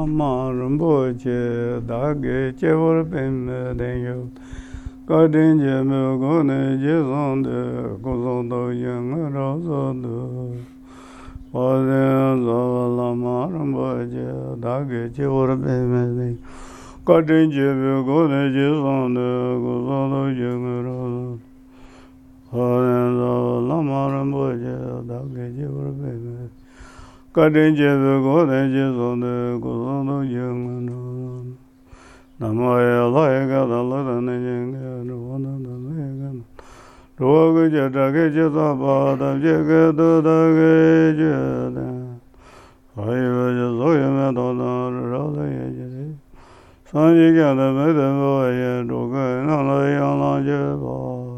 Lama Rinpoche Dage Chevor Pim Denyo Kadin Jeme Gone Jezonde Gozondo Yang Rozondo Padin Lama Rinpoche Dage Chevor Pim Denyo Kadin Jeme Gone Jezonde Gozondo Yang Rozondo Padin Lama Rinpoche Dage Chevor Pim Denyo Kadin Jebe Gode Jezonde Gozondo Yang Namaya Laika Daladane Yang Rwana Namegan Roga Jatake Jatapa Jeke Dudake Jada Haiva Jazoya Metona Rada Yajade Sanji Gada Medemo Yadoka Nala Yana Jeba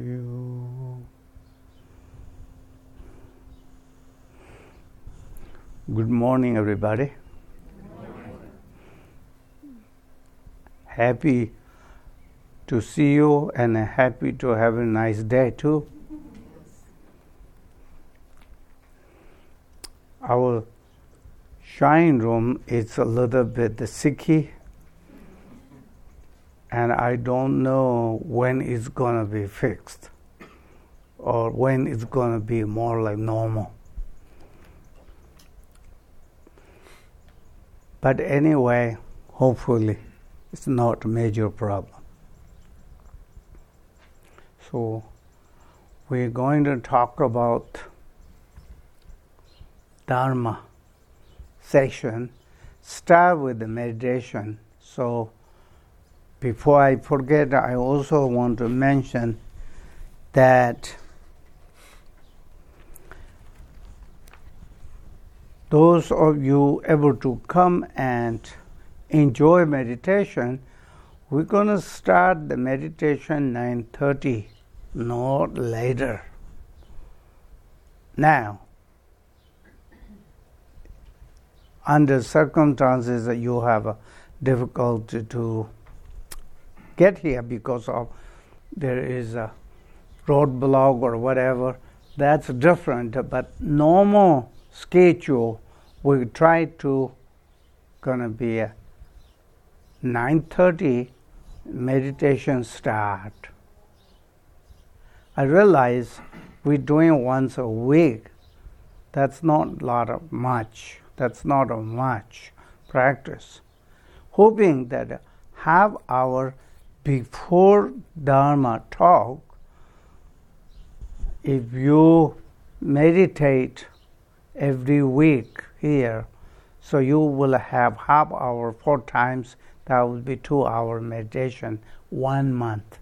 Good morning, everybody. Happy to see you and happy to have a nice day too. Our shrine room is a little bit sicky, and I don't know when it's going to be fixed or when it's going to be more like normal. But anyway, hopefully, it's not a major problem. So, we're going to talk about Dharma session. Start with the meditation. So, before I forget, I also want to mention that those of you able to come and enjoy meditation, we're going to start the meditation 9:30, not later. Now, under circumstances that you have a difficulty to get here because of there is a roadblock or whatever, that's different. But normal schedule, we try to gonna be 9:30 meditation start. I realize we're doing once a week. That's not much. That's not a much practice. Hoping that half hour before Dharma talk, if you meditate every week here, so you will have half hour 4 times, that will be 2-hour meditation 1 month.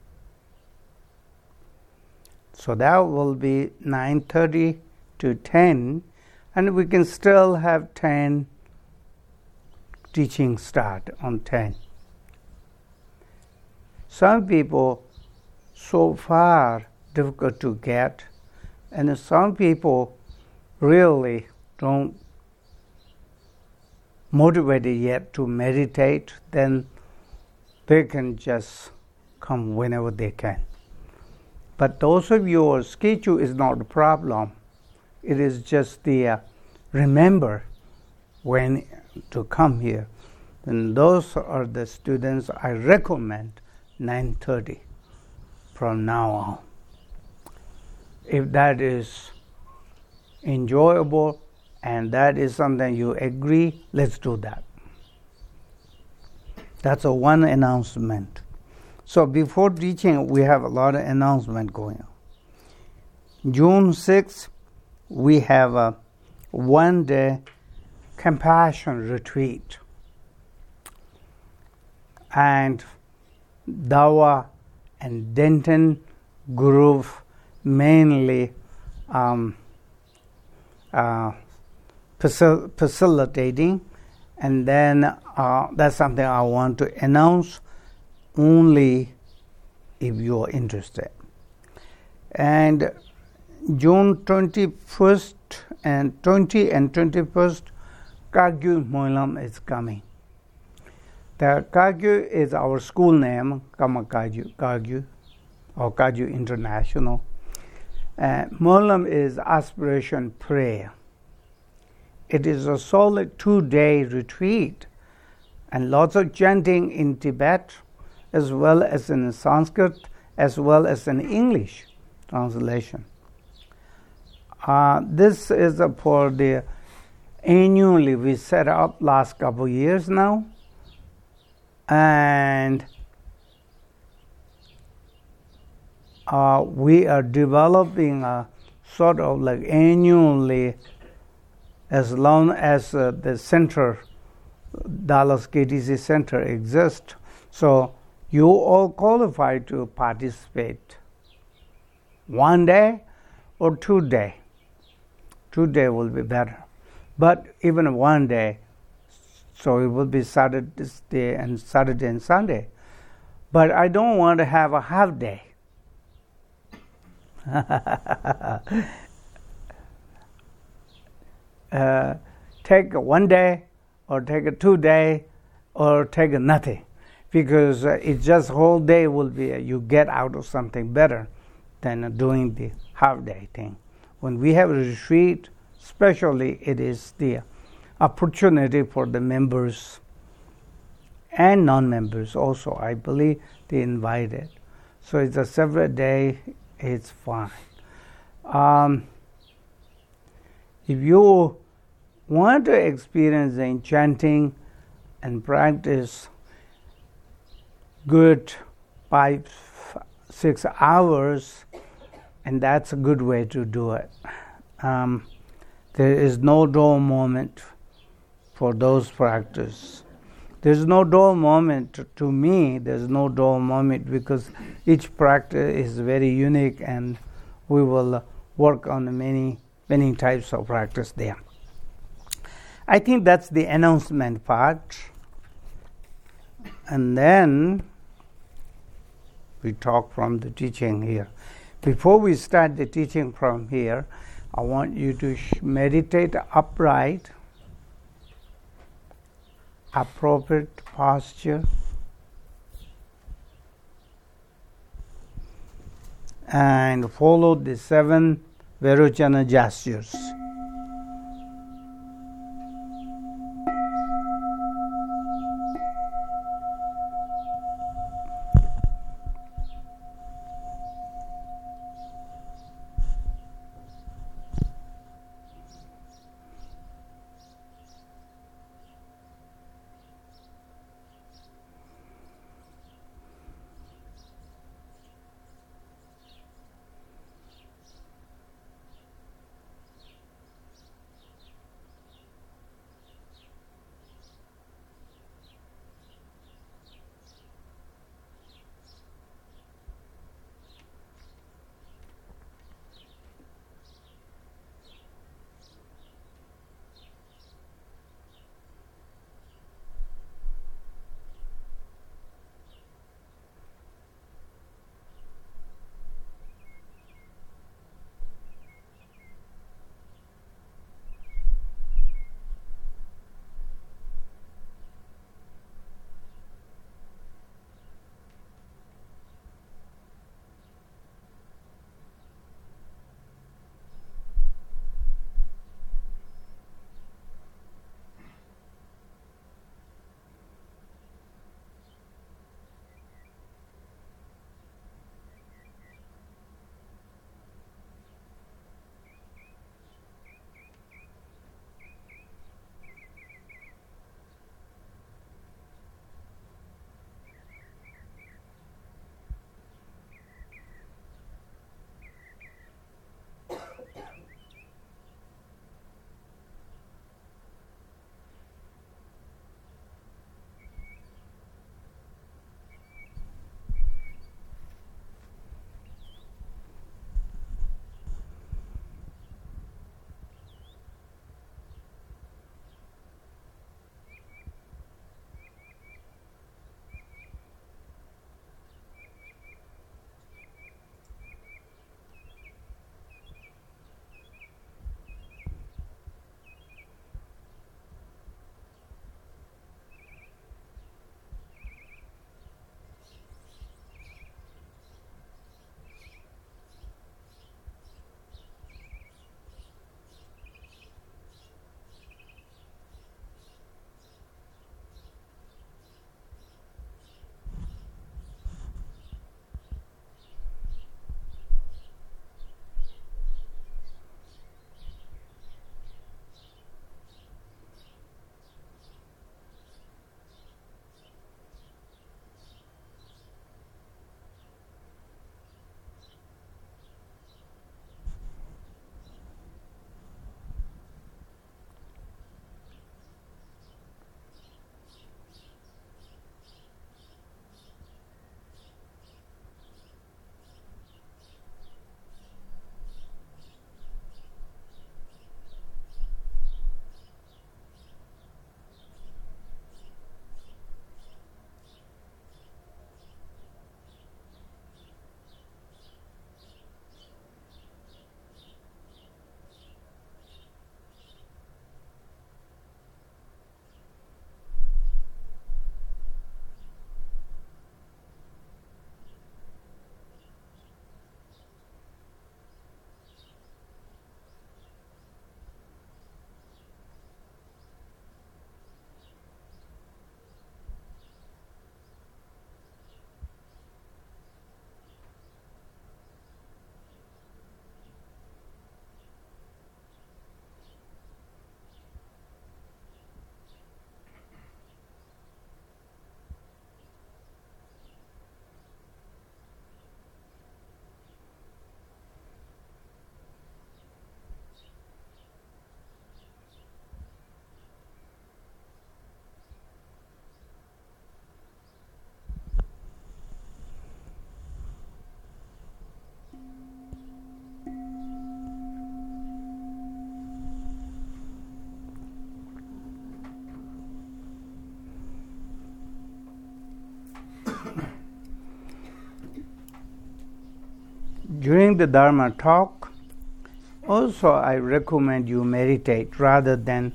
So that will be 9:30 to 10, and we can still have 10 teaching start on 10. Some people so far difficult to get, and some people really don't motivated yet to meditate, then they can just come whenever they can. But those of your schedule is not a problem. It is just the remember when to come here. And those are the students I recommend 9:30 from now on. If that is enjoyable and that is something you agree, let's do that. That's a one announcement. So before teaching, we have a lot of announcement going on. June 6th, we have a one-day compassion retreat. And Dawa and Denton group mainly facilitating, and then that's something I want to announce only if you are interested. And June 21st and 20 and 21st, Kagyu Moilam is coming. The Kagyu is our school name, Kagyu, or Kagyu International. Moilam is aspiration prayer. it is a solid 2-day retreat, and lots of chanting in Tibet, as well as in Sanskrit, as well as in English translation. This is for the annually we set up last couple of years now, and we are developing a sort of like annually, as long as the center, Dallas KTC Center exists. So you all qualify to participate 1 day or 2 day. 2 day will be better. But even 1 day, so it will be Saturday and Sunday. But I don't want to have a half day. Take 1 day, or take a 2 day, or take nothing, because it's just whole day will be you get out of something better than doing the half day thing. When we have a retreat, especially, it is the opportunity for the members and non-members also. I believe they invited. So it's a separate day. It's fine. If you want to experience the chanting and practice good 5-6 hours, and that's a good way to do it. There is no dull moment for those practice. There's no dull moment to me. There's no dull moment because each practice is very unique, and we will work on many types of practice there. I think that's the announcement part. And then we talk from the teaching here. Before we start the teaching from here, I want you to meditate upright, appropriate posture, and follow the 7 Vairochana gestures. during the Dharma talk, also I recommend you meditate rather than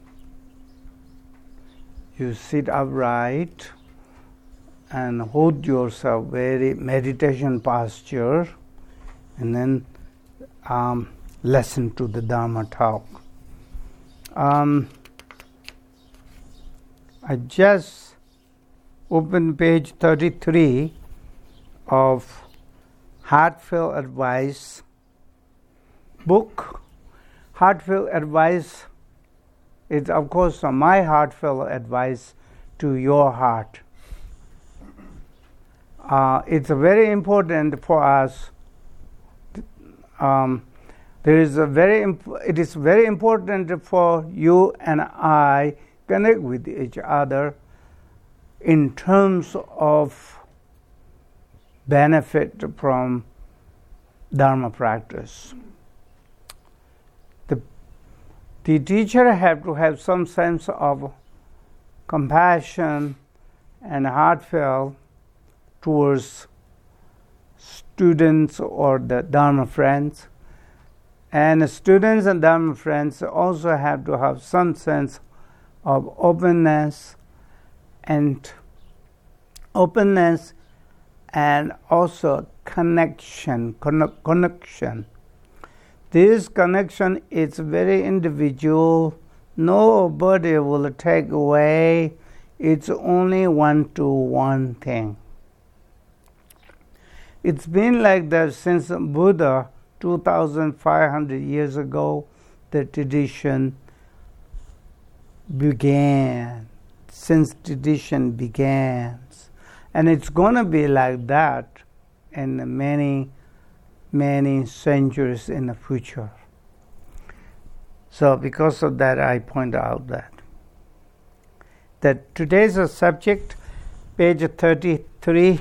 you sit upright and hold yourself very meditation posture and then listen to the Dharma talk. I just opened page 33 of Heartfelt Advice book. Heartfelt Advice is, of course, my heartfelt advice to your heart. It's very important for us. It is very important for you and I connect with each other in terms of benefit from Dharma practice. The teacher have to have some sense of compassion and heartfelt towards students or the Dharma friends. And students and Dharma friends also have to have some sense of openness and also connection. This connection is very individual. Nobody will take away. It's only one-to-one thing. It's been like that since Buddha, 2,500 years ago, the tradition began. Since tradition begins. And it's going to be like that in many centuries in the future. So because of that, I point out that today's subject, page 33,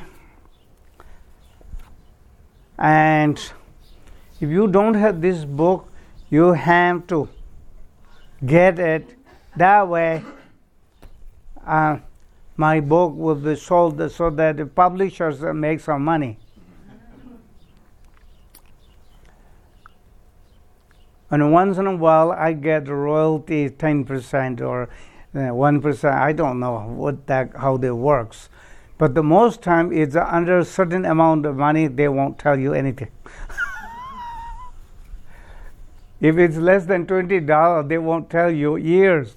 and if you don't have this book, you have to get it. That way, my book will be sold so that the publishers make some money. And once in a while, I get royalty 10% or 1%. I don't know how that works. But the most time, it's under a certain amount of money, they won't tell you anything. If it's less than $20, they won't tell you years.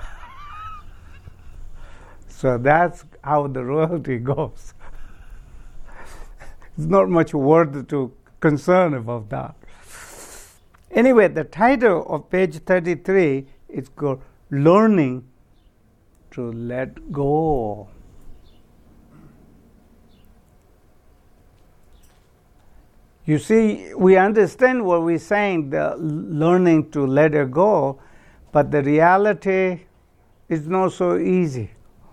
So that's how the royalty goes. It's not much worth to concern about that. Anyway, the title of page 33 is called Learning to Let Go. You see, we understand what we're saying, the learning to let it go, but the reality is not so easy.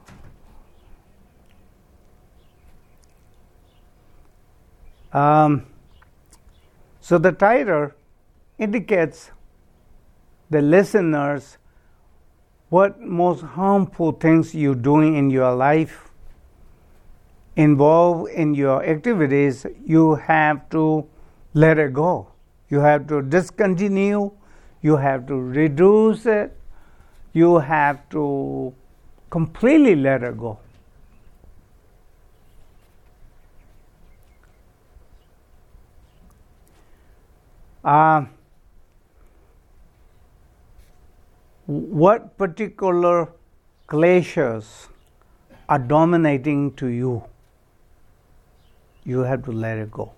So the title indicates the listeners what most harmful things you're doing in your life, involved in your activities, you have to let it go. You have to discontinue, you have to reduce it, you have to completely let it go. What particular kleshas are dominating to you? You have to let it go.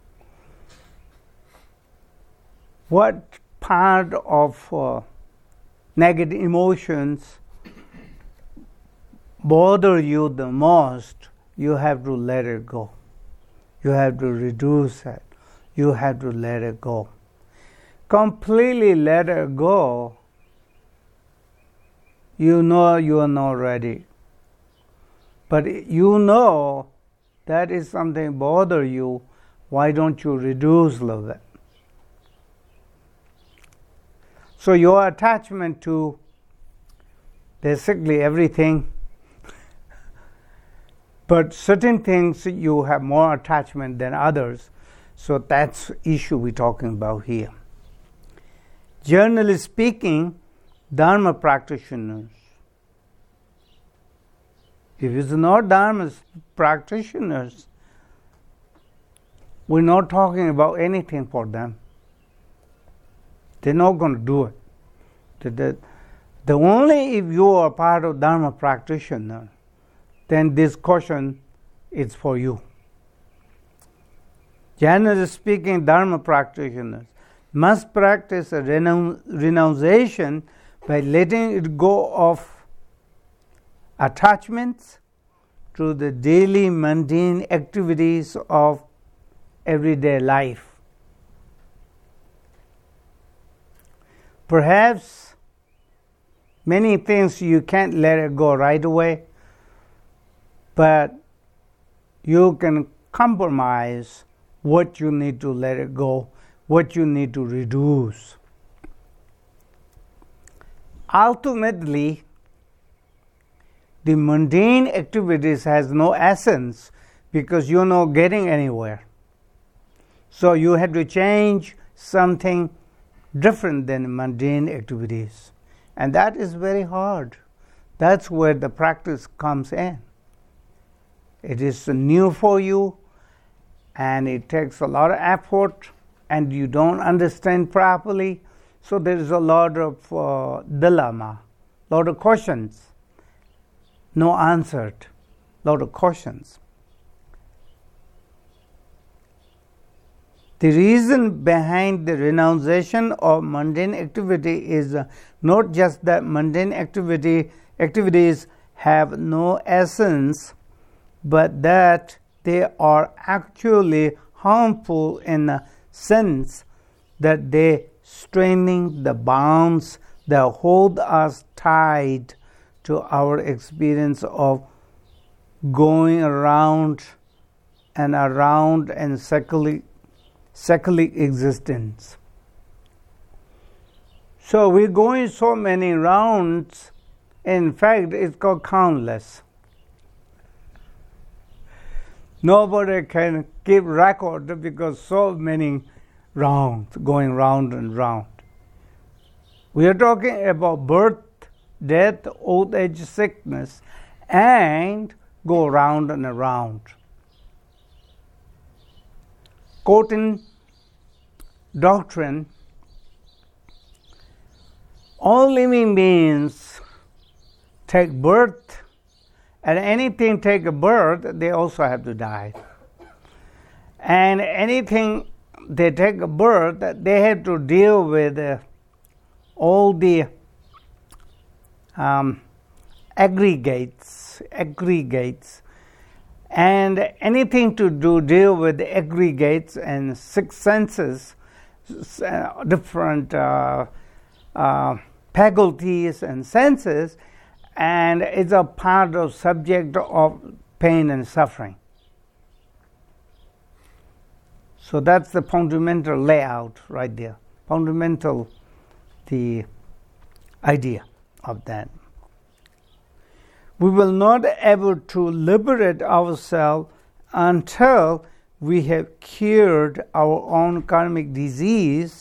What part of negative emotions bother you the most? You have to let it go. You have to reduce it. You have to let it go. Completely let it go. You know you are not ready. But you know that is something bother you. Why don't you reduce a little bit? So your attachment to basically everything, but certain things you have more attachment than others. So that's the issue we're talking about here. Generally speaking, Dharma practitioners, if it's not Dharma practitioners, we're not talking about anything for them. They're not going to do it. The only if you are part of Dharma practitioner, then this caution is for you. Generally speaking, Dharma practitioners must practice a renunciation by letting it go of attachments to the daily mundane activities of everyday life. Perhaps many things you can't let it go right away, but you can compromise what you need to let it go, what you need to reduce. Ultimately, the mundane activities has no essence because you're not getting anywhere. So you have to change something different than mundane activities. And that is very hard. That's where the practice comes in. It is new for you, and it takes a lot of effort, and you don't understand properly. So there is a lot of dilemma, a lot of questions, no answered, a lot of questions. The reason behind the renunciation of mundane activity is not just that mundane activities have no essence, but that they are actually harmful in the sense that they straining the bonds that hold us tied to our experience of going around and secular existence. So we're going so many rounds, in fact it's called countless. Nobody can keep record because so many rounds, going round and round. We are talking about birth, death, old age, sickness, and go round and around. Quoting doctrine, all living beings take birth, and anything take a birth, they also have to die. And anything they take a birth, they have to deal with all the aggregates, and anything to deal with the aggregates and six senses, different faculties and senses, and it's a part of subject of pain and suffering. So that's the fundamental layout right there, fundamental the idea of that. We will not be able to liberate ourselves until we have cured our own karmic disease,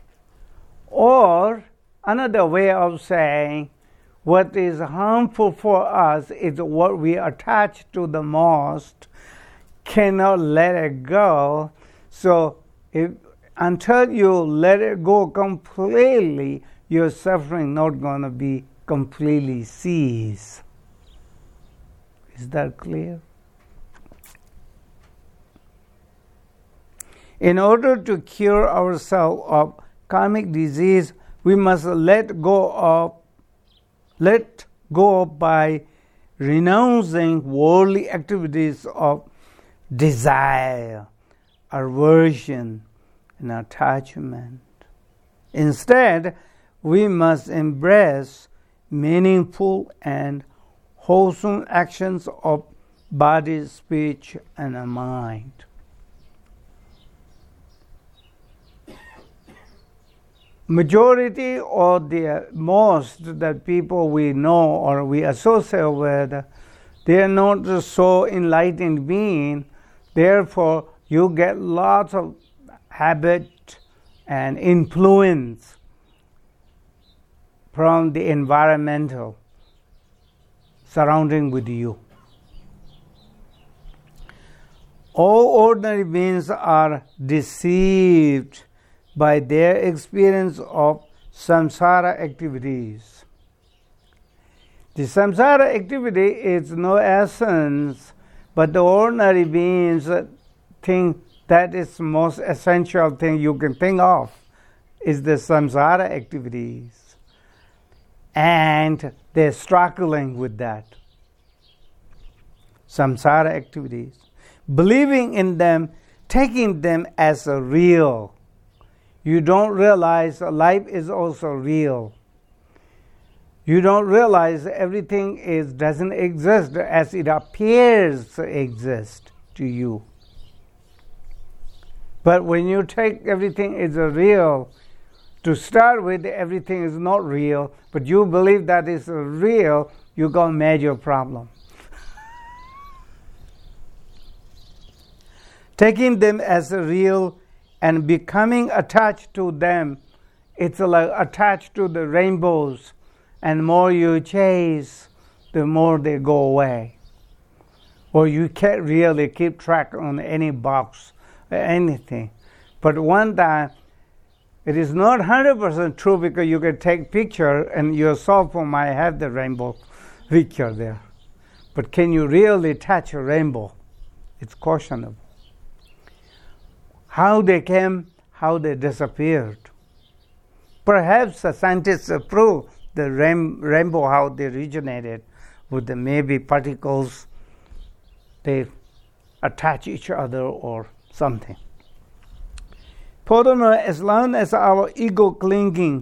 or another way of saying, what is harmful for us is what we attach to the most, cannot let it go. So until you let it go completely, your suffering not going to be completely ceased. Is that clear? In order to cure ourselves of karmic disease, we must let go by renouncing worldly activities of desire, aversion, and attachment. Instead, we must embrace meaningful and wholesome actions of body, speech, and mind. Majority or the most that people we know or we associate with, they are not so enlightened being. Therefore, you get lots of habit and influence from the environmental surrounding with you. All ordinary beings are deceived by their experience of samsara activities. The samsara activity is no essence, but the ordinary beings think that is the most essential thing you can think of is the samsara activities. And they're struggling with that. Samsara activities. Believing in them, taking them as a real. You don't realize life is also real. You don't realize everything doesn't exist as it appears to exist to you. But when you take everything is a real, to start with, everything is not real, but you believe that is real, you got a major problem. Taking them as a real and becoming attached to them, it's like attached to the rainbows. And the more you chase, the more they go away. Or you can't really keep track on any box or anything. But one time, it is not 100% true because you can take picture and your cell phone might have the rainbow picture there. But can you really touch a rainbow? It's questionable. How they came, how they disappeared. Perhaps the scientists prove the rainbow, how they originated with the maybe particles, they attach each other or something. Furthermore, as long as our ego clinging,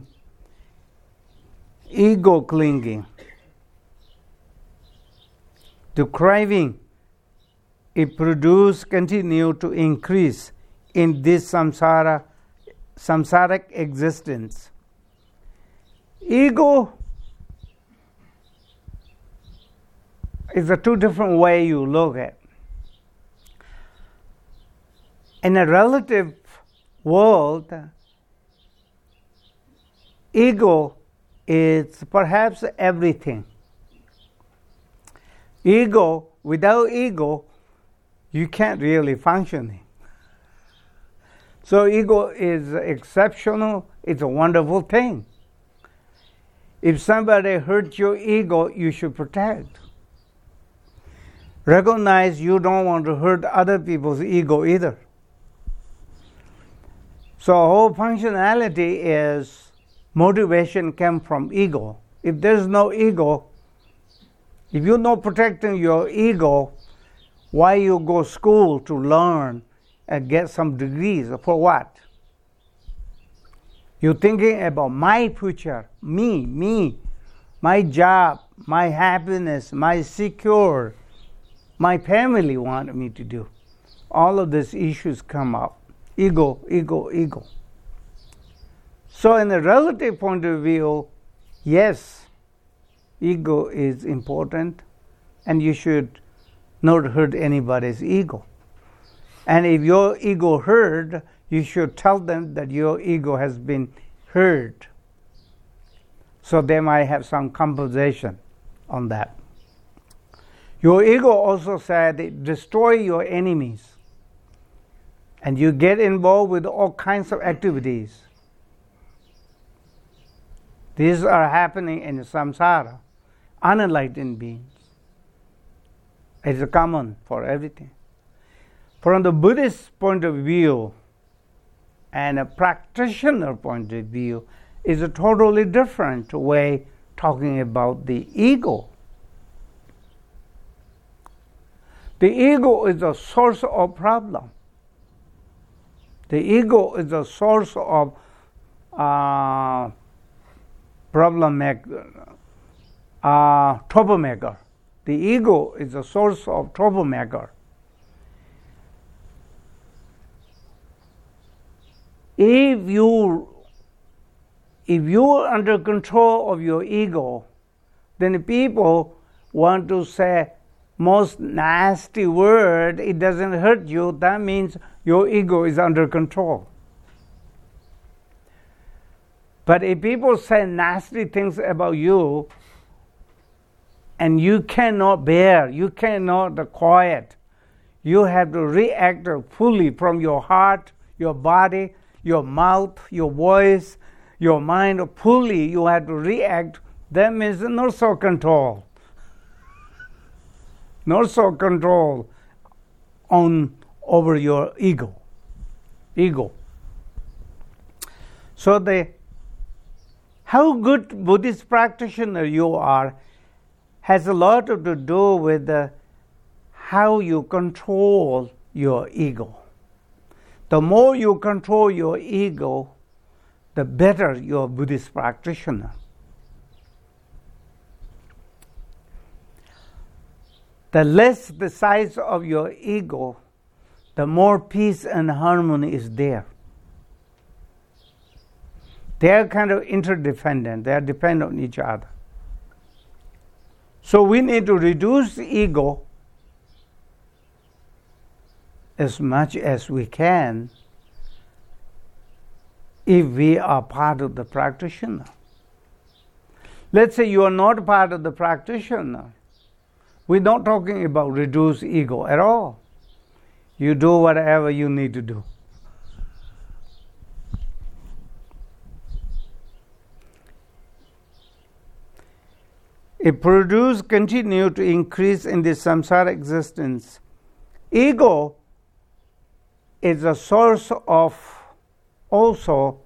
the craving, it continue to increase in this samsaric existence. Ego is a two different way you look at. In a relative world, ego is perhaps everything. Without ego, you can't really function. So ego is exceptional, it's a wonderful thing. If somebody hurts your ego, you should protect. Recognize you don't want to hurt other people's ego either. So whole functionality is motivation comes from ego. If there's no ego, if you're not protecting your ego, why you go to school to learn and get some degrees? For what? You're thinking about my future, me, my job, my happiness, my secure, my family want me to do. All of these issues come up. Ego. So in a relative point of view, yes, ego is important and you should not hurt anybody's ego. And if your ego hurt, you should tell them that your ego has been hurt. So they might have some compensation on that. Your ego also said, destroy your enemies. And you get involved with all kinds of activities. These are happening in samsara, unenlightened beings. It's common for everything. From the Buddhist point of view and a practitioner point of view is a totally different way talking about the ego. The ego is a source of problem. The ego is a source of troublemaker. The ego is a source of troublemaker. If you are under control of your ego, then people want to say, most nasty word, it doesn't hurt you, that means your ego is under control. But if people say nasty things about you, and you cannot bear, you cannot quiet, you have to react fully from your heart, your body, your mouth, your voice, your mind, fully you have to react. That means not so control. Not so control over your ego. So how good Buddhist practitioner you are has a lot to do with how you control your ego. The more you control your ego, the better your Buddhist practitioner. The less the size of your ego, the more peace and harmony is there. They are kind of interdependent. They are dependent on each other. So we need to reduce the ego as much as we can if we are part of the practitioner. Let's say you are not part of the practitioner. We're not talking about reduce ego at all. You do whatever you need to do. If produce continue to increase in the samsara existence, ego is a source of also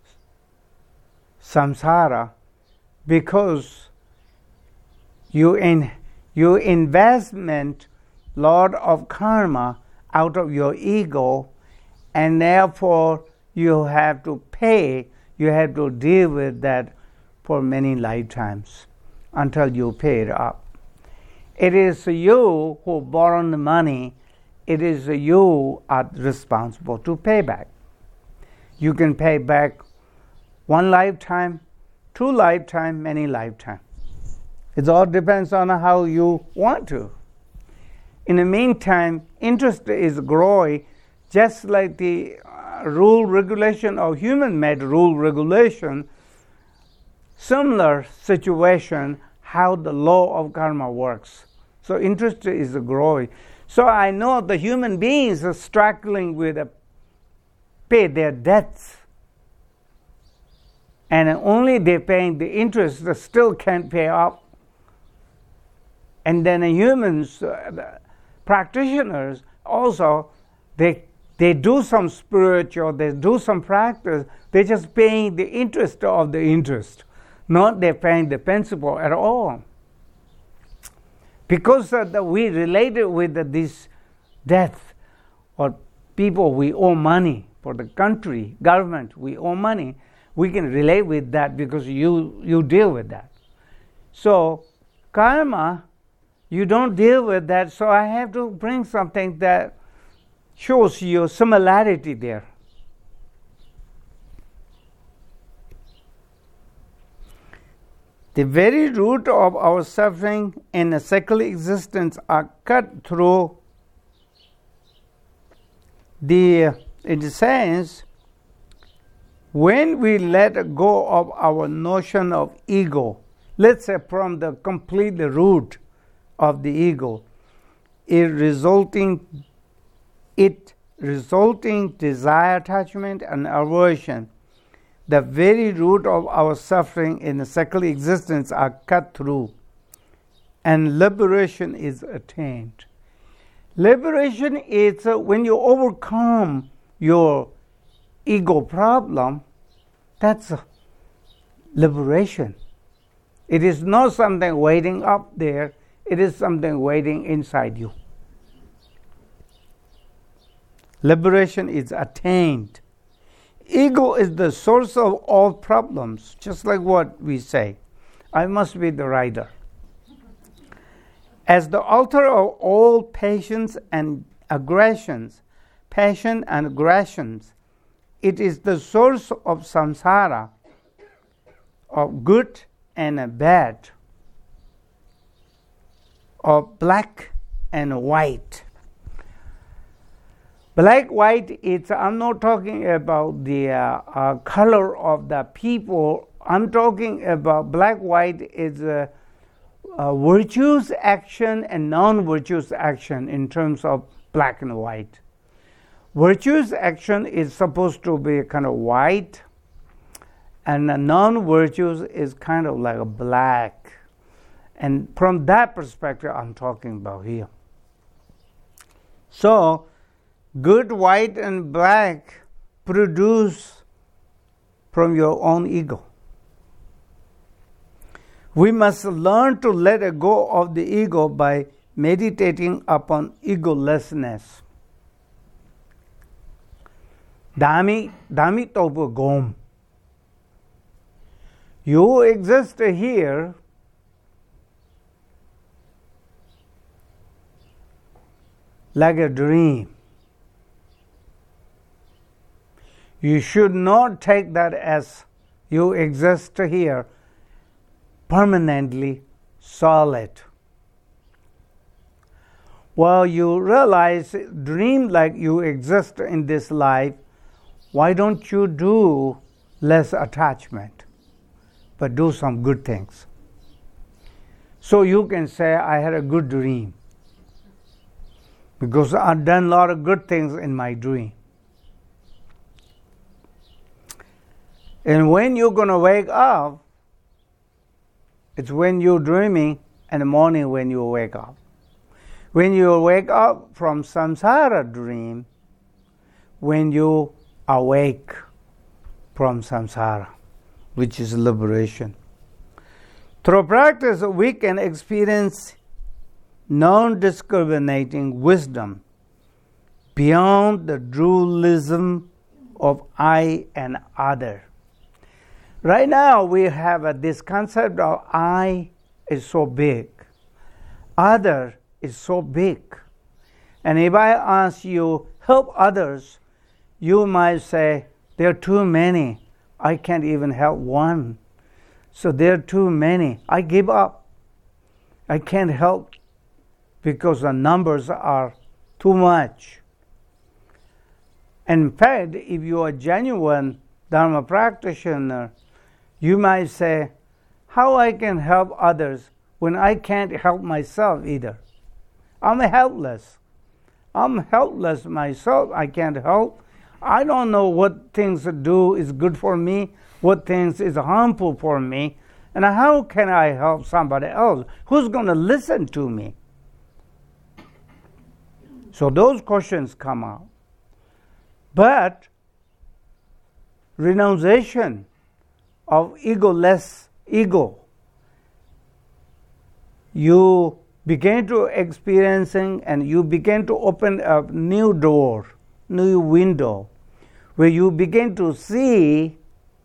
samsara, because you investment lot of karma out of your ego, and therefore you have to pay, you have to deal with that for many lifetimes until you pay it up. It is you who borrowed the money. It is you are responsible to pay back. You can pay back one lifetime, 2 lifetimes, many lifetimes. It all depends on how you want to. In the meantime, interest is growing, just like the rule regulation or human-made rule regulation. Similar situation, how the law of karma works. So interest is growing. So I know the human beings are struggling with pay their debts, and only they paying the interest, they still can't pay up. And then the humans, practitioners also, they do some spiritual, they do some practice, they're just paying the interest of the interest, not they're paying the principal at all. Because we related with this death, or people we owe money, for the country, government, we owe money, we can relate with that because you deal with that. So karma, you don't deal with that, so I have to bring something that shows you similarity there. The very root of our suffering in a secular existence are cut through in the sense, when we let go of our notion of ego, let's say from the complete root of the ego, it resulting desire, attachment, and aversion, the very root of our suffering in the secular existence are cut through, and liberation is attained. Liberation is when you overcome your ego problem, that's liberation. It is not something waiting up there, it is something waiting inside you. Liberation is attained. Ego is the source of all problems, just like what we say. I must be the rider. As the author of all passions and aggressions, it is the source of samsara, of good and bad, of black and white. Black, white, I'm not talking about the color of the people. I'm talking about black, white is virtuous action and non-virtuous action in terms of black and white. Virtuous action is supposed to be kind of white, and non-virtuous is kind of like a black. And from that perspective, I'm talking about here. So, good white and black produce from your own ego. We must learn to let go of the ego by meditating upon egolessness. Dami tobu gom. You exist here like a dream. You should not take that as you exist here permanently solid. Well, you realize, dream like you exist in this life, why don't you do less attachment, but do some good things? So you can say, I had a good dream, because I've done a lot of good things in my dream. And when you're going to wake up, it's when you're dreaming, and the morning when you wake up. When you wake up from samsara dream, when you awake from samsara, which is liberation. Through practice, we can experience non-discriminating wisdom beyond the dualism of I and other. Right now, we have this concept of I is so big, other is so big. And if I ask you, help others, you might say, there are too many. I can't even help one. So there are too many. I give up. I can't help because the numbers are too much. In fact, if you are a genuine Dharma practitioner, you might say, how I can help others when I can't help myself either? I'm helpless. I'm helpless myself. I can't help. I don't know what things to do is good for me, what things is harmful for me, and how can I help somebody else? Who's going to listen to me? So those questions come out. But renunciation of egoless ego, you begin to experiencing and you begin to open a new door, new window, where you begin to see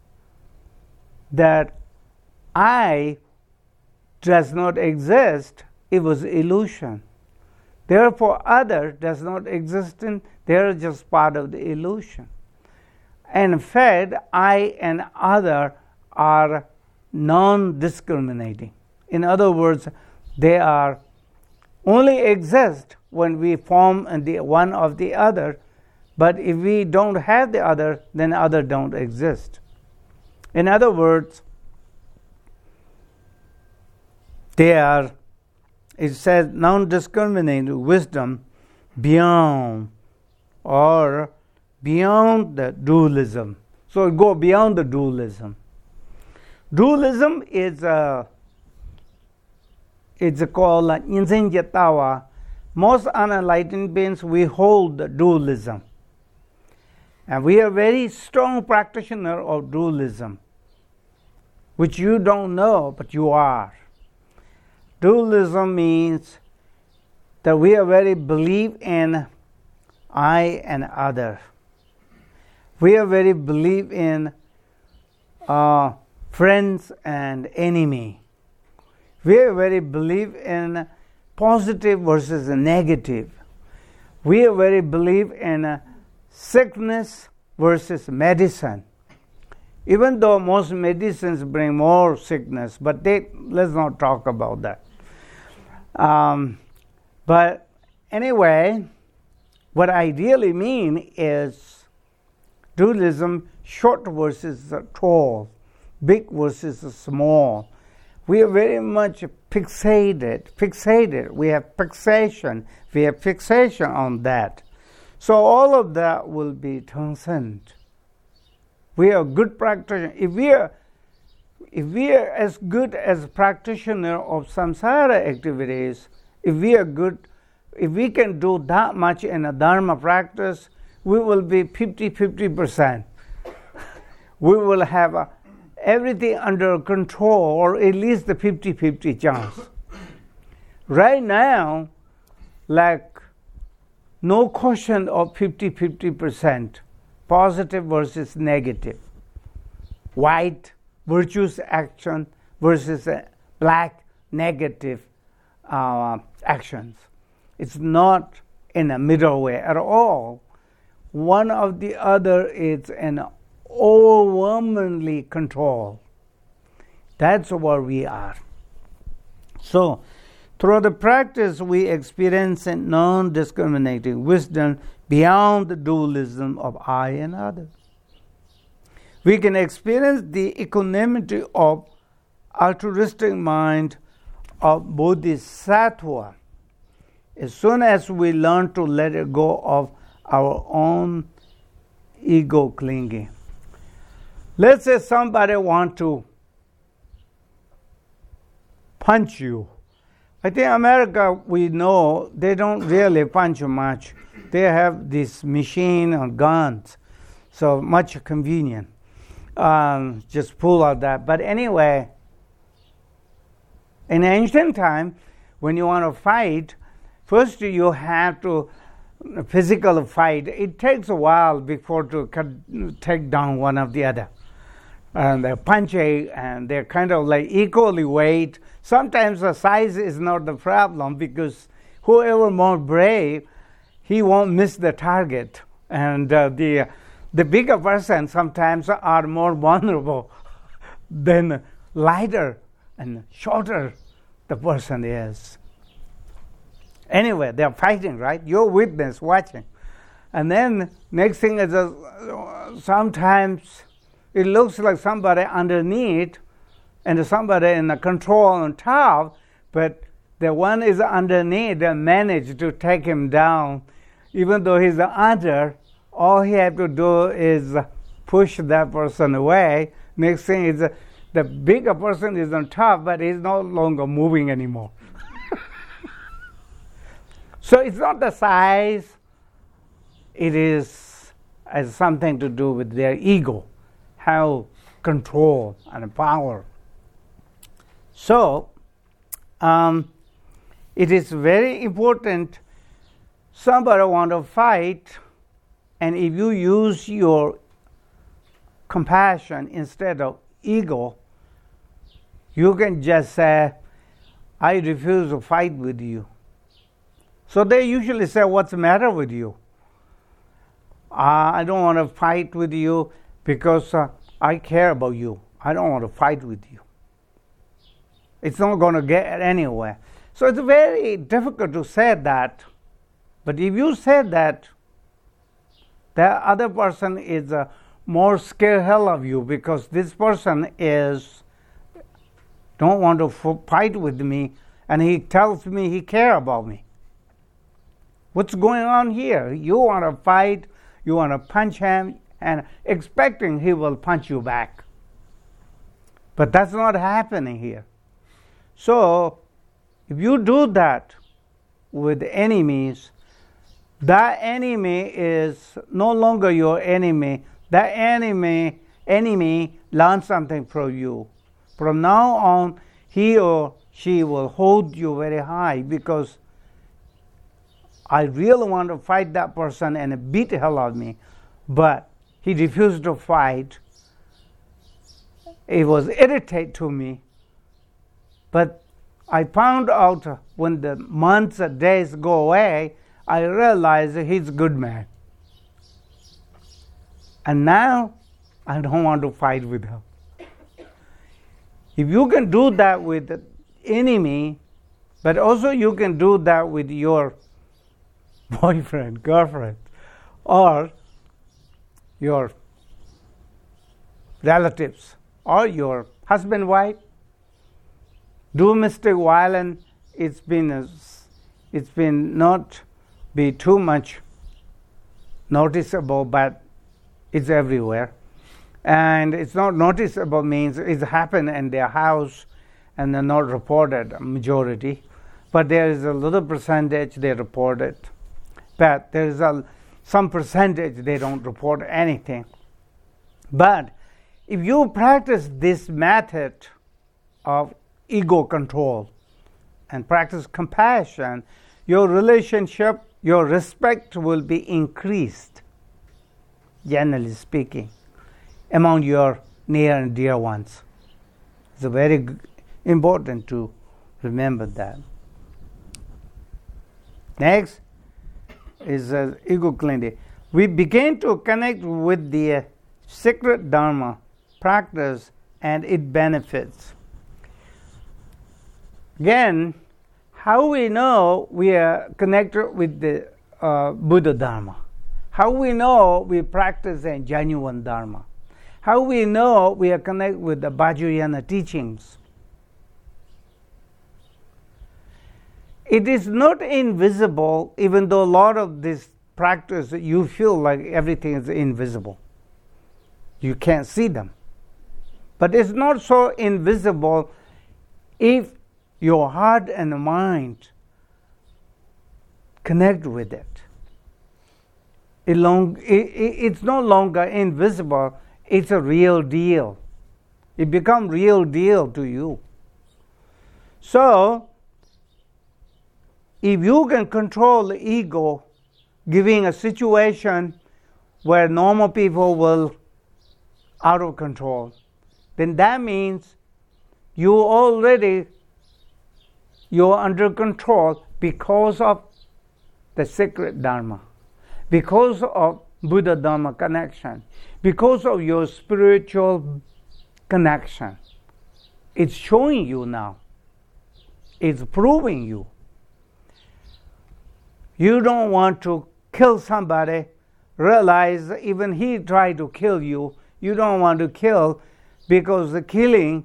that I does not exist, it was illusion. Therefore, other does not exist, and they are just part of the illusion. And in fact, I and other are non-discriminating. In other words, they are only exist when we form the one of the other, but if we don't have the other, then other don't exist. In other words, they are, it says, non-discriminating wisdom beyond the dualism. So go beyond the dualism. Dualism is it's called Inzenjatawa. Most unenlightened beings, we hold the dualism. And we are very strong practitioner of dualism, which you don't know, but you are. Dualism means that we are very believe in I and other. We are very believe in friends and enemy. We are very believe in positive versus negative. We are very believe in sickness versus medicine. Even though most medicines bring more sickness, but let's not talk about that. But anyway, what I really mean is dualism, short versus tall, big versus small. We are very much fixated. We have fixation. We have fixation on that. So all of that will be transcended. We are good practitioners. If we are as good as practitioner of samsara activities, if we can do that much in a dharma practice, we will be 50%. We will have everything under control, or at least the 50-50 chance. Right now, like no question of 50% positive versus negative, white virtuous action versus black negative actions. It's not in a middle way at all. One of the other is an overwhelmingly control. That's where we are. So, through the practice, we experience a non-discriminating wisdom beyond the dualism of I and other. We can experience the equanimity of altruistic mind of Bodhisattva as soon as we learn to let it go of our own ego clinging. Let's say somebody want to punch you. I think America, we know, they don't really punch much. They have this machine or guns, so much convenient. Just pull out that. But anyway, in ancient time, when you want to fight, first you have to physical fight. It takes a while before to take down one of the other. And they're punchy, and they're kind of like equally weight. Sometimes the size is not the problem, because whoever more brave, he won't miss the target. And the bigger person sometimes are more vulnerable than lighter and shorter the person is. Anyway, they're fighting, right? You're witness, watching. And then next thing is sometimes it looks like somebody underneath and somebody in the control on top, but the one is underneath and managed to take him down. Even though he's under, all he had to do is push that person away. Next thing is the bigger person is on top, but he's no longer moving anymore. So it's not the size, it has something to do with their ego, how control and power. So it is very important. Somebody want to fight, and if you use your compassion instead of ego, you can just say, I refuse to fight with you. So they usually say, what's the matter with you? I don't want to fight with you because I care about you. I don't want to fight with you. It's not going to get anywhere. So it's very difficult to say that. But if you say that, the other person is more scared hell of you, because this person don't want to fight with me, and he tells me he cares about me. What's going on here? You want to fight, you want to punch him, and expecting he will punch you back. But that's not happening here. So, if you do that with enemies, that enemy is no longer your enemy. That enemy learns something from you. From now on, he or she will hold you very high, because I really want to fight that person and beat the hell out of me, but he refused to fight. It was irritating to me. But I found out when the months and days go away, I realized he's a good man. And now I don't want to fight with him. If you can do that with the enemy, but also you can do that with your boyfriend, girlfriend, or your relatives, or your husband, wife. Domestic violence, it's been not be too much noticeable, but it's everywhere. And it's not noticeable means it's happened in their house and they're not reported, majority. But there is a little percentage they report it. But there is some percentage they don't report anything. But if you practice this method of ego control and practice compassion, your relationship, your respect will be increased, generally speaking, among your near and dear ones. It's very important to remember that. Next is ego cleansing. We begin to connect with the sacred Dharma practice and its benefits. Again, how we know we are connected with the Buddha Dharma? How we know we practice a genuine Dharma? How we know we are connected with the Vajrayana teachings? It is not invisible, even though a lot of this practice you feel like everything is invisible. You can't see them. But it's not so invisible if your heart and mind connect with it. It's no longer invisible, it's a real deal. It becomes real deal to you. So, if you can control the ego, giving a situation where normal people will out of control, then that means you're under control because of the sacred Dharma, because of Buddha Dharma connection, because of your spiritual connection. It's showing you now. It's proving you. You don't want to kill somebody, realize even he tried to kill you, you don't want to kill because the killing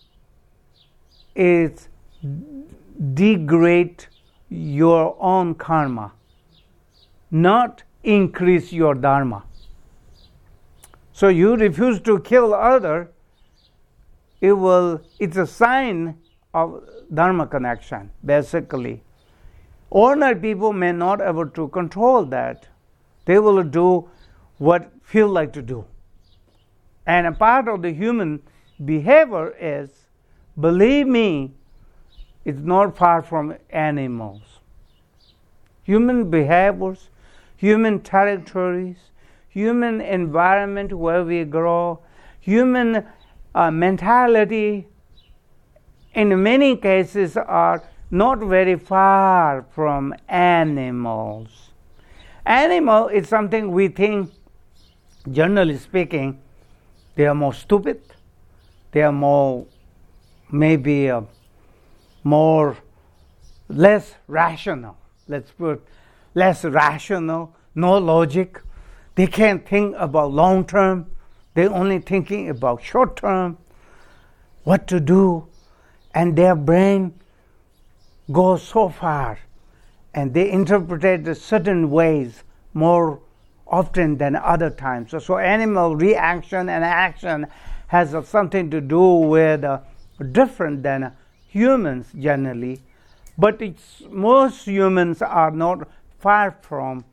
is degrade your own karma, not increase your dharma. So you refuse to kill other, it's a sign of dharma connection, basically. Ordinary people may not able to control that. They will do what feel like to do. And a part of the human behavior is, believe me, it's not far from animals. Human behaviors, human territories, human environment where we grow, human mentality, in many cases are not very far from animals. Animal is something we think, generally speaking, they are more stupid, they are more, maybe less rational. Let's put less rational, no logic. They can't think about long term. They're only thinking about short term, what to do, and their brain goes so far, and they interpret it certain ways more often than other times. So animal reaction and action has something to do with different than humans generally, but most humans are not far from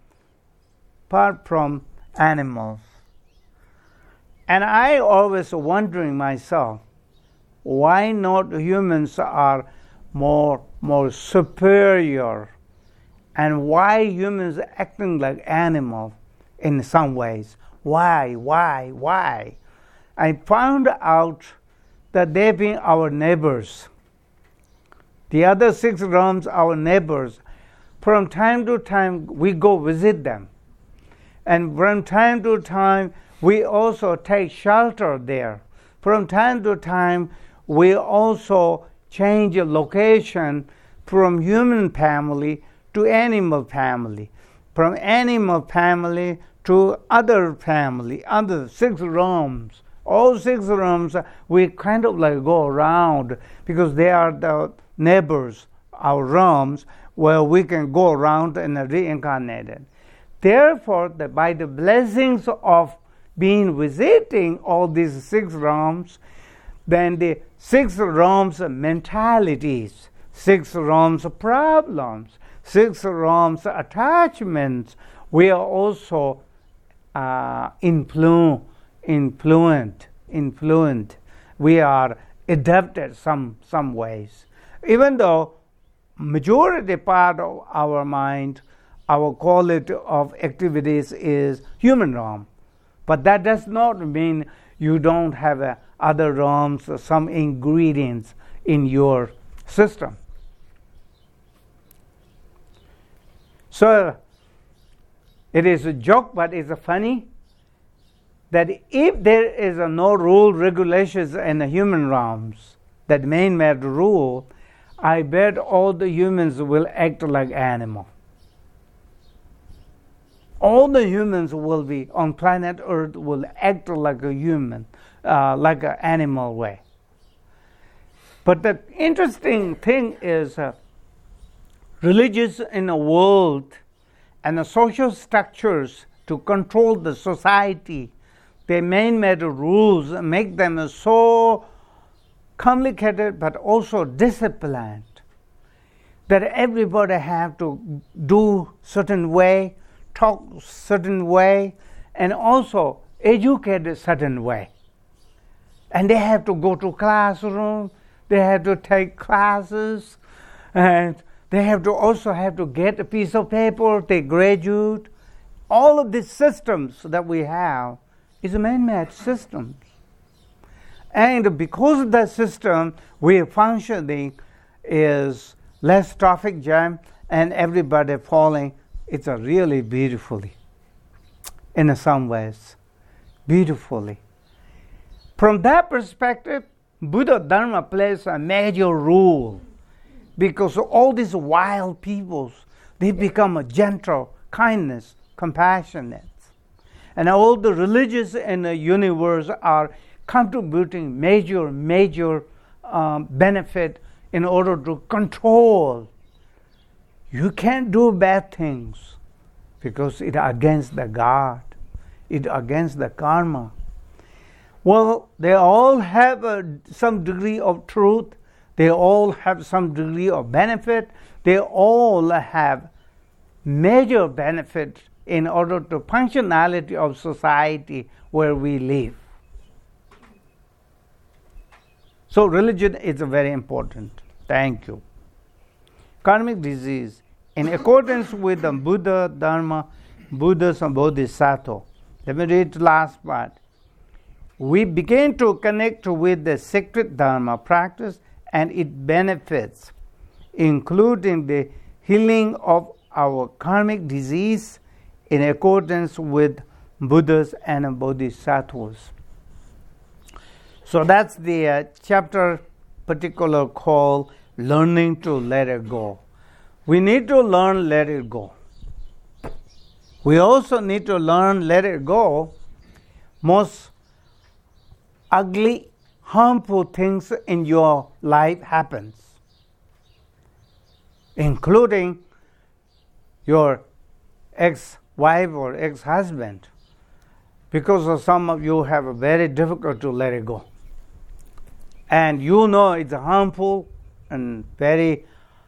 animals. And I always wondering myself, why not humans are more superior, and why humans are acting like animals in some ways? Why? I found out that they've been our neighbors. The other 6 realms, our neighbors. From time to time, we go visit them. And from time to time, we also take shelter there. From time to time, we also change a location from human family to animal family. from animal family to other family, other 6 realms. All 6 realms, we kind of like go around because they are the neighbors, our realms, where we can go around and reincarnated. Therefore, by the blessings of being visiting all these 6 realms, then the 6 realms mentalities, 6 realms problems, 6 realms attachments, we are also influent. We are adapted some ways. Even though majority part of our mind, our quality of activities is human realm, but that does not mean you don't have other realms, some ingredients in your system. So it is a joke, but it's funny that if there is no rule regulations in the human realms, that man-made rule, I bet all the humans will act like animal. All the humans will be on planet Earth will act like a human, like an animal way. But the interesting thing is religions in the world and the social structures to control the society, they man-made rules make them so complicated but also disciplined that everybody have to do certain way, talk certain way, and also educate a certain way. And they have to go to classroom, they have to take classes, and they have to also have to get a piece of paper, they graduate. All of these systems that we have is a man-made systems. And because of that system, we are functioning is less traffic jam and everybody falling. It's a really beautifully, in some ways, beautifully. From that perspective, Buddha Dharma plays a major role because all these wild peoples, they become a gentle, kindness, compassionate. And all the religions in the universe are contributing major benefit in order to control. You can't do bad things because it's against the God. It's against the karma. Well, they all have some degree of truth. They all have some degree of benefit. They all have major benefit in order to functionality of society where we live. So religion is very important. Thank you. Karmic disease. In accordance with the Buddha, Dharma, Buddhas and Bodhisattva. Let me read the last part. We begin to connect with the sacred Dharma practice and its benefits, including the healing of our karmic disease in accordance with Buddhas and Bodhisattvas. So that's the chapter particular called Learning to Let It Go. We need to learn let it go. We also need to learn let it go most ugly, harmful things in your life happens, including your ex-wife or ex-husband, because of some of you have a very difficult to let it go. And you know it's harmful and very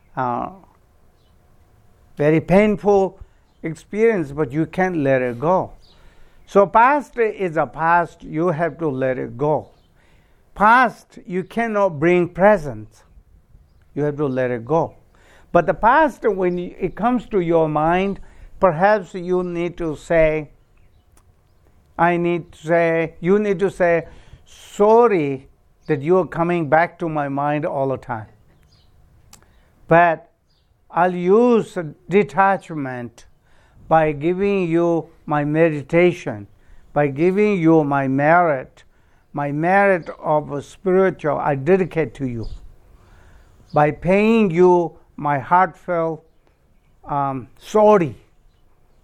painful experience, but you can't let it go. So past is a past, you have to let it go. Past, you cannot bring present. You have to let it go. But the past, when it comes to your mind, perhaps you need to say, you need to say, sorry that you are coming back to my mind all the time. But I'll use detachment by giving you my meditation, by giving you my merit of a spiritual, I dedicate to you. By paying you my heartfelt sorry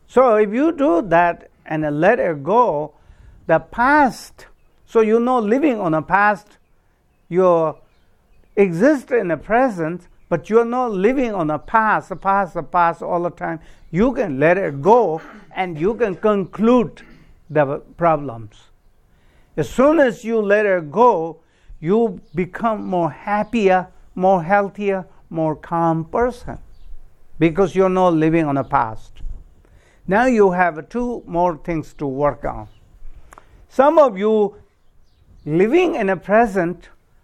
So if you do that and let it go, the past, so you're not living on the past, you exist in the present, but you're not living on the past all the time. You can let it go and you can conclude the problems. As soon as you let it go, you become more happier, more healthier, more calm person because you're not living on the past. Now you have two more things to work on. Some of you living in the present,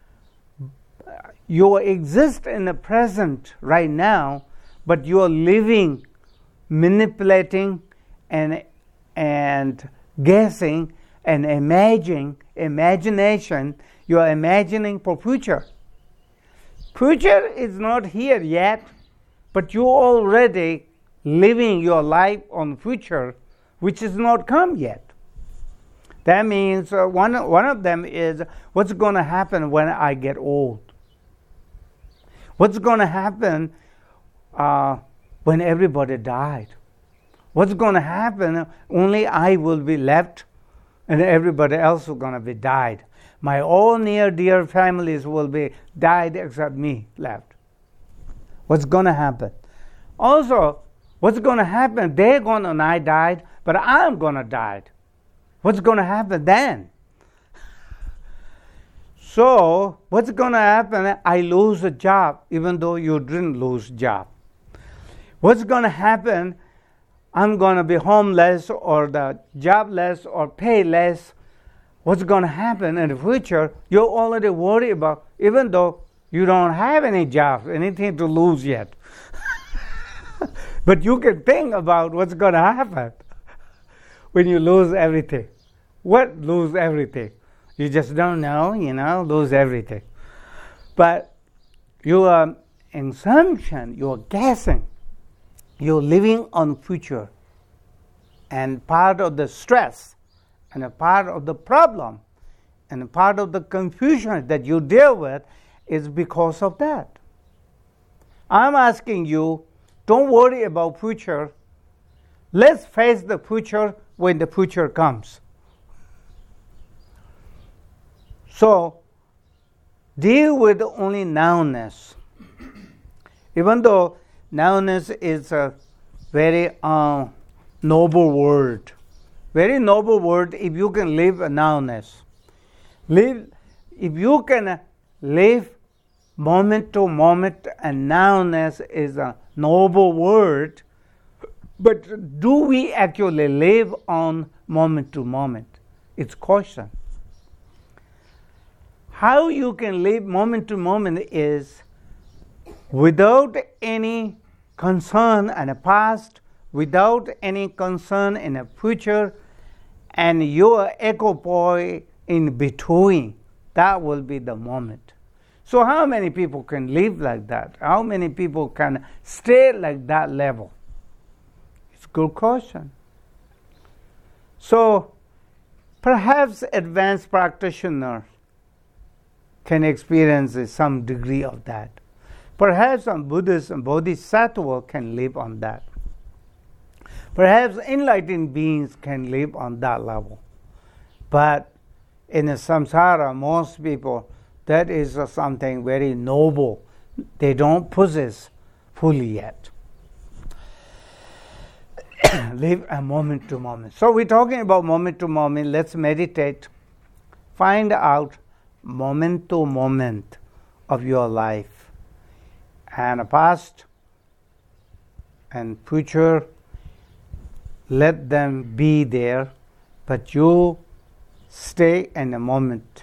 you exist in the present right now, but you are living, manipulating, and guessing and imagination. You are imagining for future. Future is not here yet, but you already living your life on future, which is not come yet. That means one of them is what's going to happen when I get old. What's going to happen when everybody died? What's going to happen? Only I will be left and everybody else is going to be died. My all near dear families will be died except me left. What's going to happen? Also, what's going to happen? They're going to not died, but I'm going to die. What's going to happen then? So, what's going to happen? I lose a job, even though you didn't lose job. What's going to happen? I'm going to be homeless or the jobless or pay less. What's going to happen in the future? You're already worried about, even though you don't have any job, anything to lose yet. But you can think about what's going to happen when you lose everything. What lose everything? You just don't know, lose everything. But your assumption, you're guessing. You're living on future. And part of the stress and a part of the problem and a part of the confusion that you deal with is because of that. I'm asking you, don't worry about future. Let's face the future when the future comes. So, deal with only nowness. Even though nowness is a very noble word. Very noble word if you can live a nowness. If you can live moment to moment, and nowness is a noble word, but do we actually live on moment to moment? It's question. How you can live moment to moment is without any concern in the past, without any concern in the future, and your equipoise in between. That will be the moment. So how many people can live like that? How many people can stay like that level? It's a good question. So perhaps advanced practitioners can experience some degree of that. Perhaps some Buddhists and Bodhisattva can live on that. Perhaps enlightened beings can live on that level. But in the samsara, most people, that is something very noble. They don't possess fully yet. Live a moment to moment. So we're talking about moment to moment. Let's meditate. Find out moment to moment of your life. And past and future, let them be there, but you stay in the moment.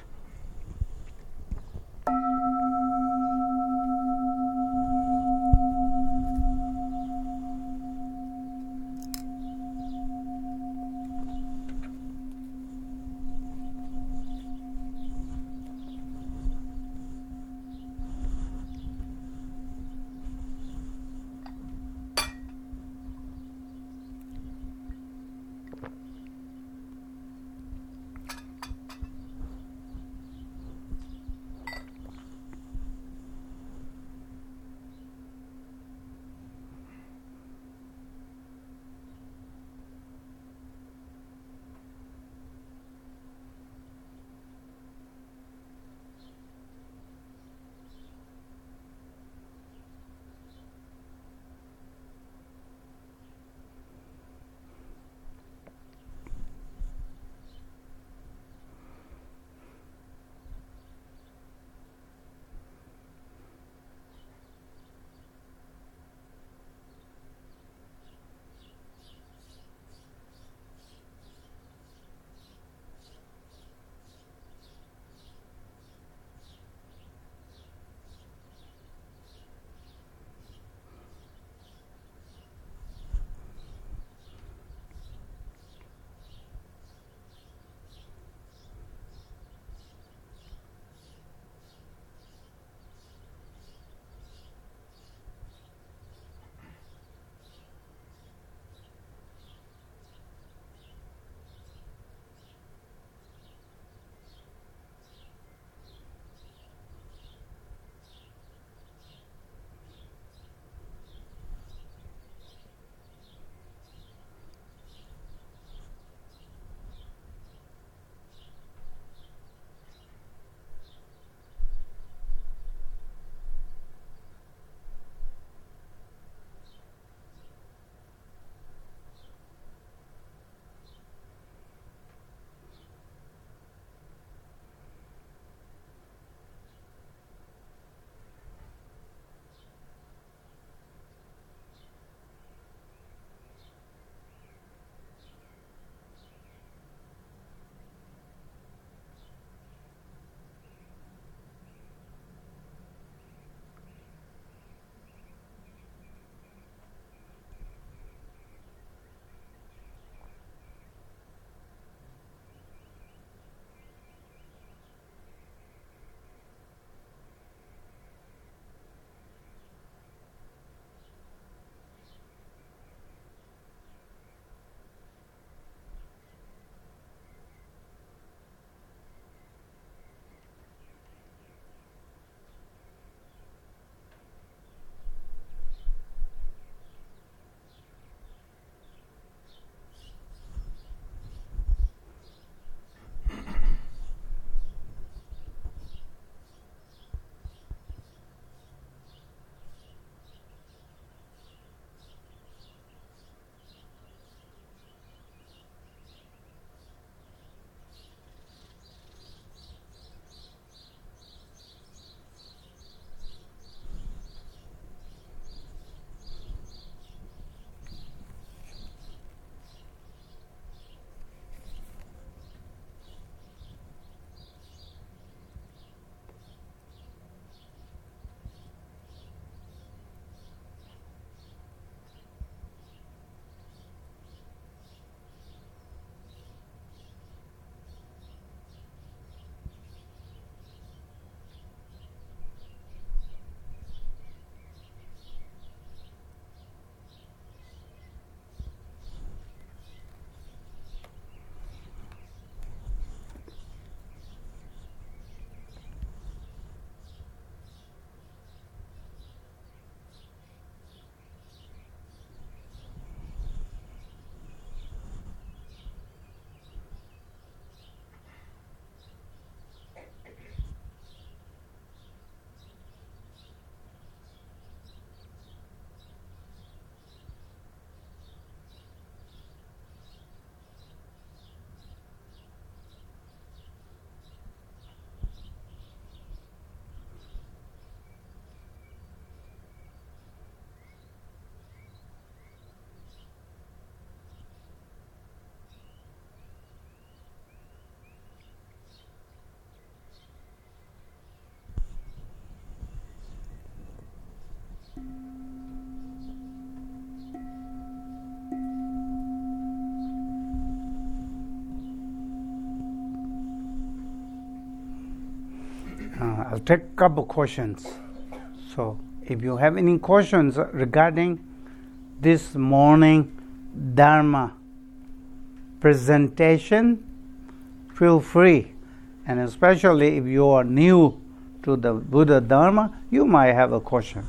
I'll take a couple questions. So if you have any questions regarding this morning Dharma presentation, feel free. And especially if you are new to the Buddha Dharma, you might have a question.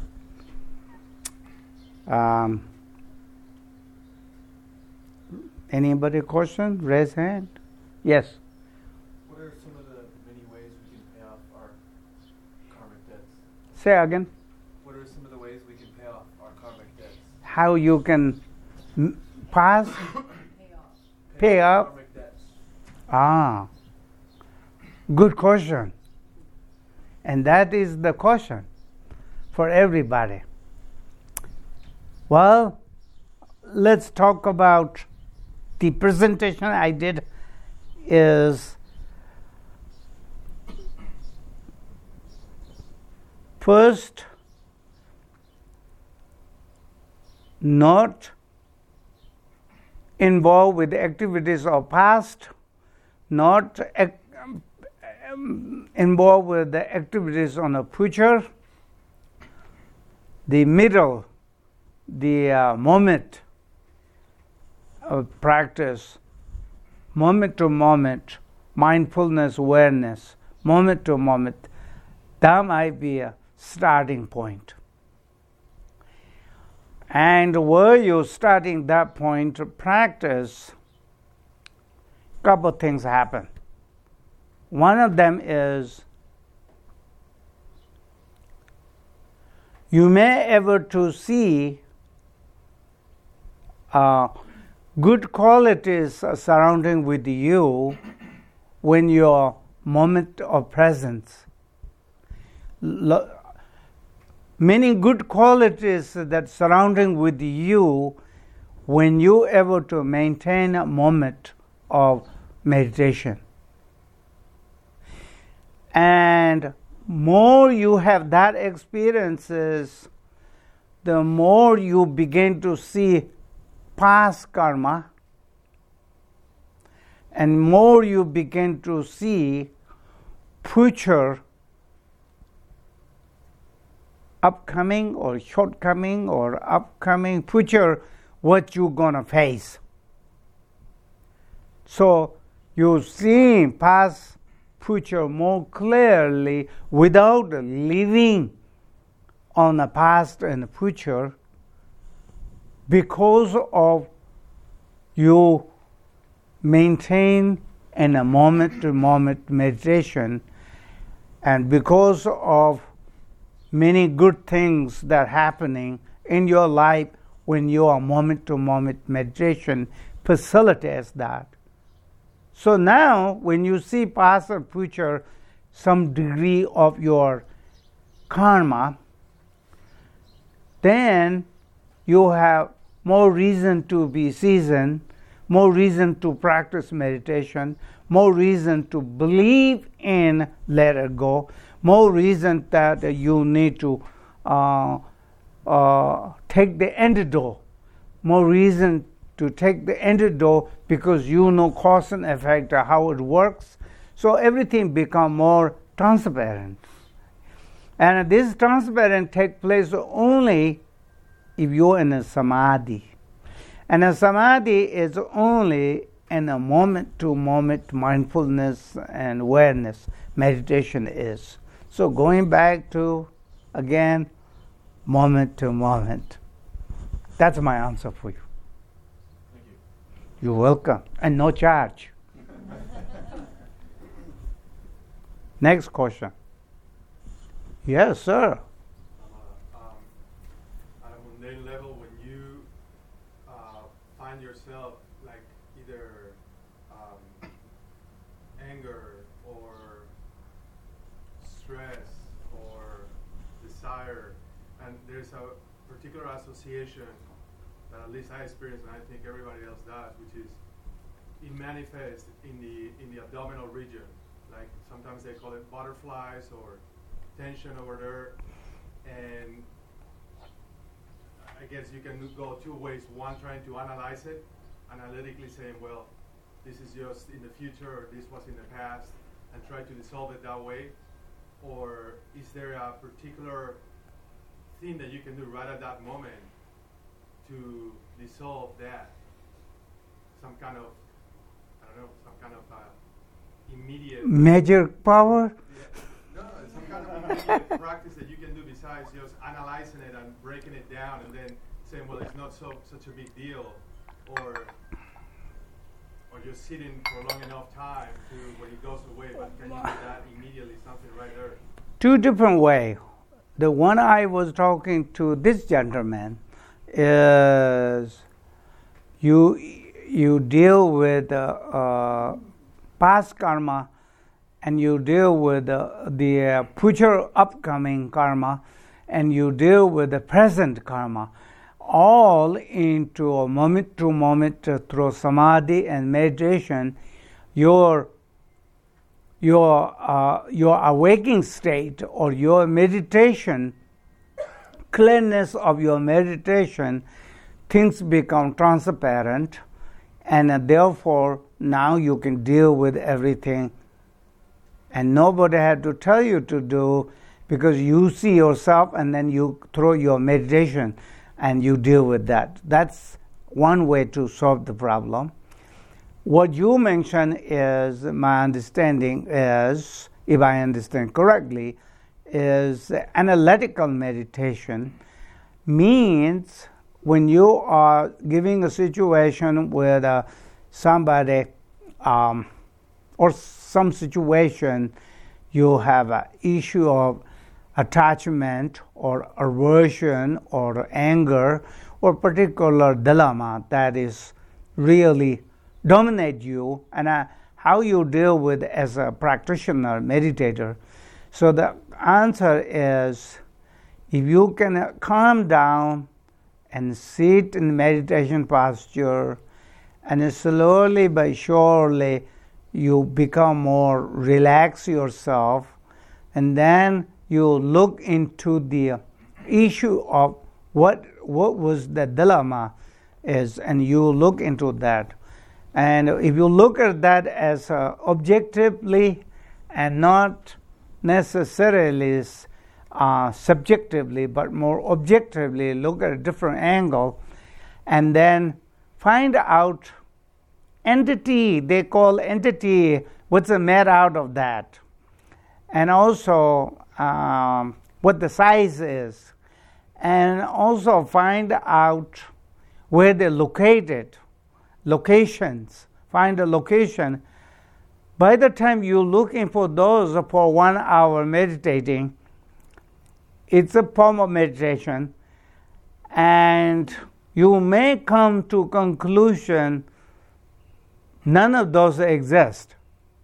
Anybody question? Raise hand. Yes. What are some of the many ways we can pay off our karmic debts? Say again. What are some of the ways we can pay off our karmic debts? How you can pass? Pay off? Karmic debts. Good question. And that is the question for everybody. Well, let's talk about the presentation I did is first, not involved with the activities of past, not involved with the activities on the future, the middle, the moment of practice, moment to moment, mindfulness, awareness, moment to moment, that might be a starting point. And where you're starting that point to practice, a couple of things happen. One of them is you may able to see good qualities surrounding with you when your moment of presence. Many good qualities that surrounding with you when you able to maintain a moment of meditation. And more you have that experiences, the more you begin to see past karma, and more you begin to see future upcoming or shortcoming or upcoming future what you're going to face. So you see past future more clearly without living on the past and future, because of you maintain in a moment-to-moment meditation, and because of many good things that are happening in your life when you are moment-to-moment meditation facilitates that. So now when you see past or future some degree of your karma, then you have more reason to be seasoned, more reason to practice meditation, more reason to believe in let it go, more reason that you need to take the antidote, more reason to take the antidote because you know cause and effect, how it works. So everything become more transparent. And this transparent take place only if you're in a samadhi. And a samadhi is only in a moment-to-moment mindfulness and awareness. Meditation is. So going back to, again, moment-to-moment. That's my answer for you. Thank you. You're welcome. And no charge. Next question. Yes, sir. At a mundane level, when you find yourself like either anger or stress or desire, and there's a particular association that at least I experience, and I think everybody else does, which is it manifests in the abdominal region. Like sometimes they call it butterflies or tension over there, and I guess you can go two ways. One, trying to analyze it, analytically saying, well, this is just in the future or this was in the past, and try to dissolve it that way. or is there a particular thing that you can do right at that moment to dissolve that? Some kind of, I don't know, some kind of immediate magic power? No, some kind of immediate practice that you can do besides just analyzing it and breaking it down and then saying, well, it's not such a big deal, or just sitting for long enough time to when it goes away. But can you do that immediately? Something right there. Two different ways. The one I was talking to this gentleman is you deal with past karma, and you deal with the future upcoming karma, and you deal with the present karma, all into a moment to moment through samadhi and meditation. Your awakening state or your meditation, clearness of your meditation, things become transparent, and therefore now you can deal with everything, and nobody had to tell you to do, because you see yourself and then you throw your meditation and you deal with that. That's one way to solve the problem. What you mentioned is, my understanding is, if I understand correctly, is analytical meditation. Means when you are giving a situation with somebody or some situation, you have an issue of attachment or aversion or anger or particular dilemma that is really dominate you, and how you deal with as a practitioner, meditator. So the answer is, if you can calm down and sit in meditation posture, and slowly but surely you become more relaxed yourself, and then you look into the issue of what was the dilemma is, and you look into that. And if you look at that as objectively and not necessarily subjectively, but more objectively, look at a different angle, and then find out entity, they call entity, what's made out of that, and also what the size is, and also find out where they're located. Locations, find a location. By the time you're looking for those for 1 hour meditating, it's a form of meditation, and you may come to conclusion none of those exist.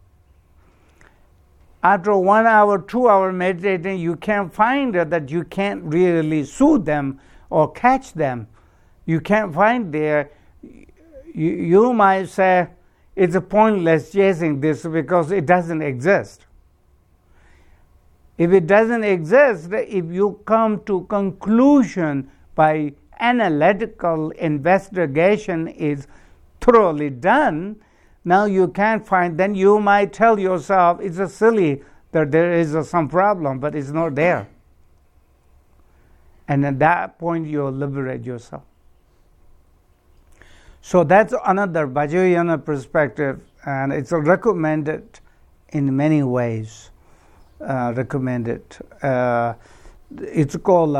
After 1 hour, 2 hour meditating, you can't find that you can't really soothe them or catch them. You can't find there. You might say, it's a pointless chasing this because it doesn't exist. If it doesn't exist, if you come to conclusion by analytical investigation is thoroughly done, now you can't find, then you might tell yourself, it's a silly that there is some problem, but it's not there. And at that point, you'll liberate yourself. So that's another Vajrayana perspective, and it's recommended in many ways. Recommended. It's called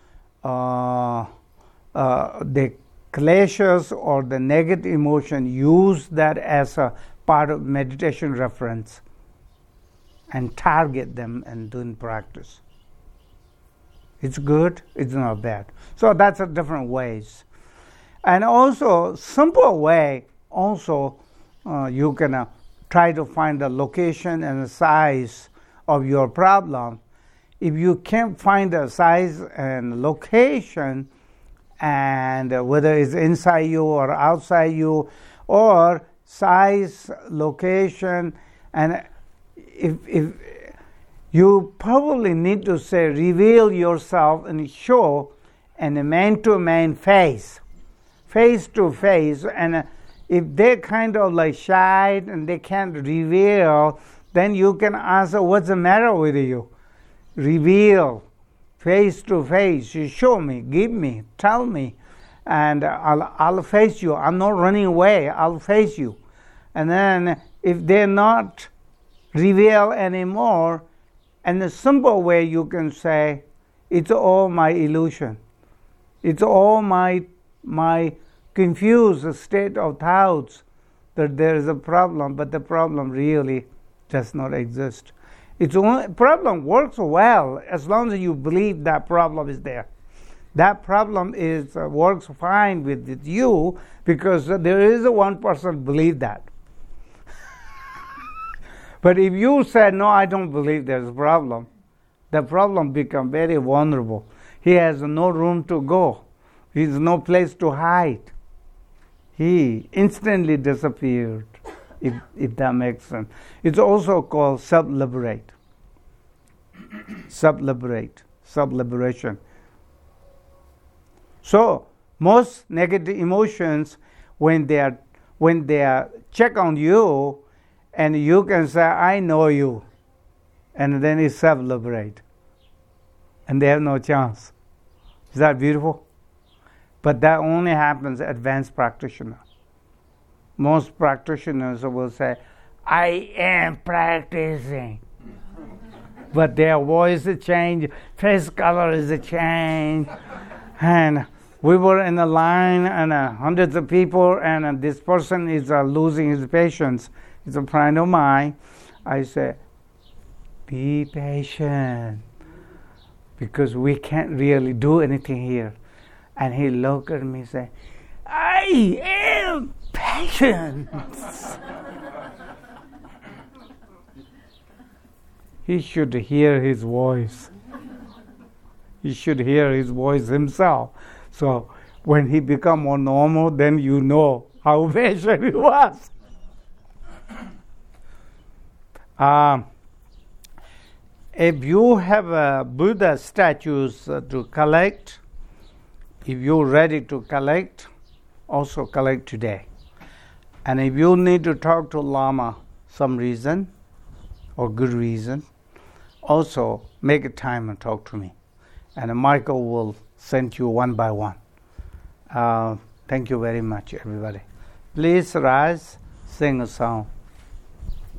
the kleshas or the negative emotion. Use that as a part of meditation reference and target them and doing practice. It's good. It's not bad. So that's a different ways. And also, simple way, also, you can try to find the location and the size of your problem. If you can't find the size and location, and whether it's inside you or outside you, or size, location, and if you probably need to say, reveal yourself and show in a man-to-man face to face, and if they're kind of like shy and they can't reveal, then you can ask, what's the matter with you? reveal face to face. You show me, give me, tell me, and I'll face you. I'm not running away. I'll face you. And then if they're not reveal anymore, in a simple way you can say, it's all my illusion. It's all my confused state of thoughts that there is a problem, but the problem really does not exist. It's only problem works well as long as you believe that problem is there. That problem is works fine with you because there is a one person believe that. But if you say, no, I don't believe there's a problem, the problem becomes very vulnerable. He has no room to go. He has no place to hide. He instantly disappeared, if that makes sense. It's also called self-liberate. Self-liberation. So most negative emotions, when they are check on you, and you can say, I know you, and then it's self-liberate, and they have no chance. Is that beautiful? But that only happens advanced practitioner. Most practitioners will say, I am practicing. But their voice is changed, face color is changed. And we were in a line and hundreds of people, and this person is losing his patience. It's a friend of mine. I say, be patient, because we can't really do anything here. And he looked at me and said, I am patient. He should hear his voice. He should hear his voice himself. So when he become more normal, then you know how patient he was. If you have Buddha statues to collect, if you're ready to collect, also collect today. And if you need to talk to Lama some reason or good reason, also make a time and talk to me. And Michael will send you one by one. Thank you very much, everybody. Please rise, sing a song.